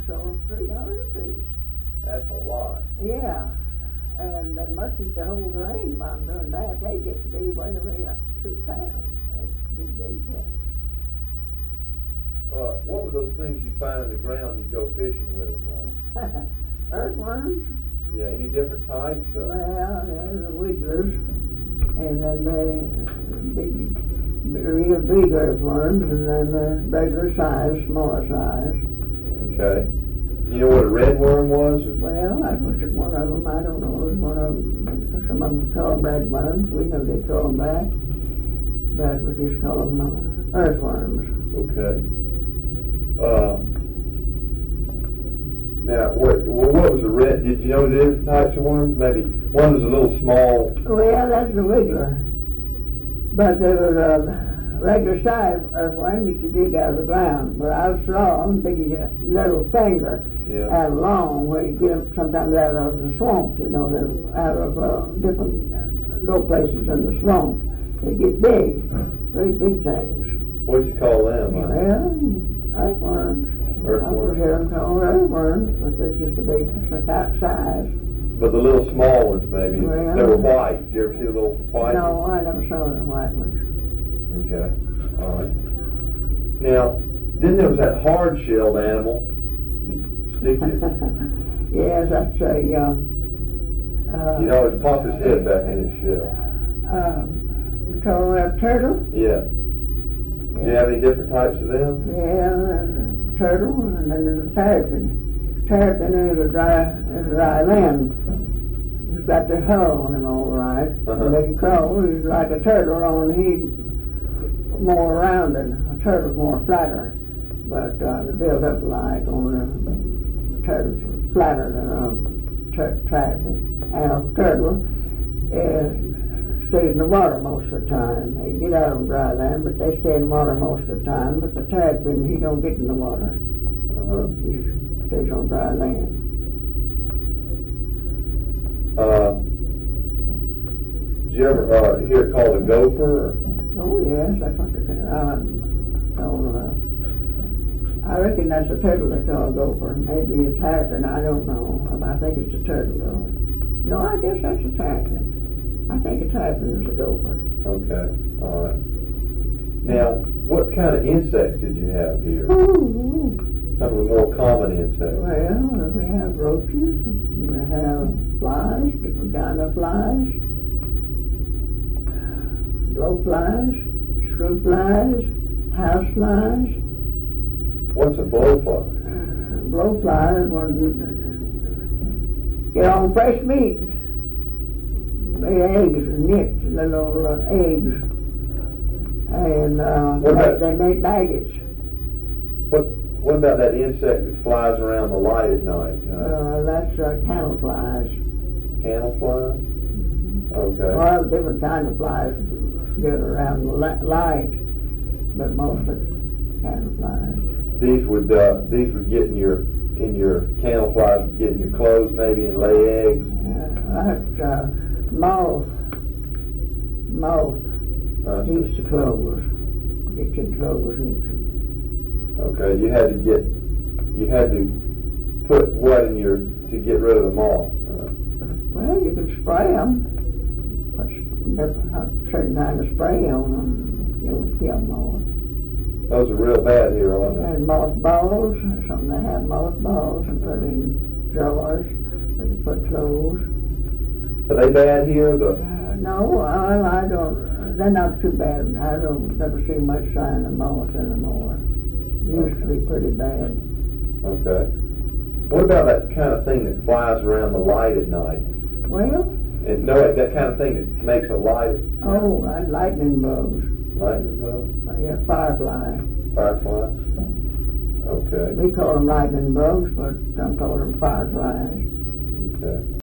sold them $3 a piece. That's a lot. Yeah, and they must eat the whole thing while I'm doing that. They get to be, what do we have, 2 pounds. That's big things. What were those things you find in the ground you go fishing with them? Earthworms. Yeah, any different types? Well, there's the wigglers, and then the real big earthworms, and then the regular size, smaller size. Okay. You know what a red worm was? Well, that was one of them. I don't know. It was one of them. Some of them call them red worms. We know they call them that, but we just call them earthworms. Okay. Now, what was the red? Did you know the different types of worms? Maybe one was a little small. Well, that's the wiggler. But there was a regular size earthworm you could dig out of the ground. But I saw them big as a little finger, Yeah. and long, where you get them sometimes out of the swamp. You know, they're out of different low places in the swamp. They get big, very big things. What'd you call them? Well, earthworms. Earthworms. I hear them called earthworms, but they're just a big size. But the little small ones, maybe. Well, They were white. Did you ever see the little white No, ones? I never saw the white ones. Okay. All right. Now, then there was that hard-shelled animal. You stick your... Yes, that's a. You'd always pop his head back in his shell. We call it a turtle. Yeah. Do you have any different types of them? Yeah, there's a turtle, and then there's a terrapin. Terrapin is a dry land. He's got the hull on him all right. Uh-huh. When he crawls, he's like a turtle, only he's more rounded. A turtle's more flatter, but they build up like on the turtle's flatter than a terrapin. And a turtle stays in the water most of the time. They get out on dry land, but they stay in the water most of the time. But the terrapin, he don't get in the water. Uh-huh. He stays on dry land. Did you ever hear it called a gopher? Or? Oh yes, that's what they I reckon that's a turtle they call a gopher. Maybe a terrapin, I don't know. I think it's a turtle though. No, I guess that's a terrapin. I think a terrapin is a gopher. Okay, all right. Now, what kind of insects did you have here? Oh, Some of the more common insects. well, we have roaches, we have flies, different kind of flies, blowflies, screw flies, house flies. What's a blowfly? Blowflies get on fresh meat. Lay eggs and nits, little eggs, and they make maggots. What about that insect that flies around the light at night? That's candle flies. Candle flies? Okay. Well, different kind of flies get around the light, but mostly candle flies. These would get in your candle flies would get in your clothes maybe and lay eggs. That's moth eats the clothes. Gets your clothes and eats them. Okay, you had to put what in to get rid of the moths? Well, you can spray them. Put a certain kind of spray on them. You'll kill moths. Those are real bad here, aren't they? And mothballs, something they have mothballs and put in jars where you put clothes. Are they bad here? No, I don't. They're not too bad. I don't never see much sign of moths anymore. Used to be pretty bad. Okay. What about that kind of thing that flies around the light at night? Well, that kind of thing that makes a light. oh, lightning bugs. Lightning bugs? Yeah, firefly. Fireflies? Okay. We call them lightning bugs, but some call them fireflies. Okay.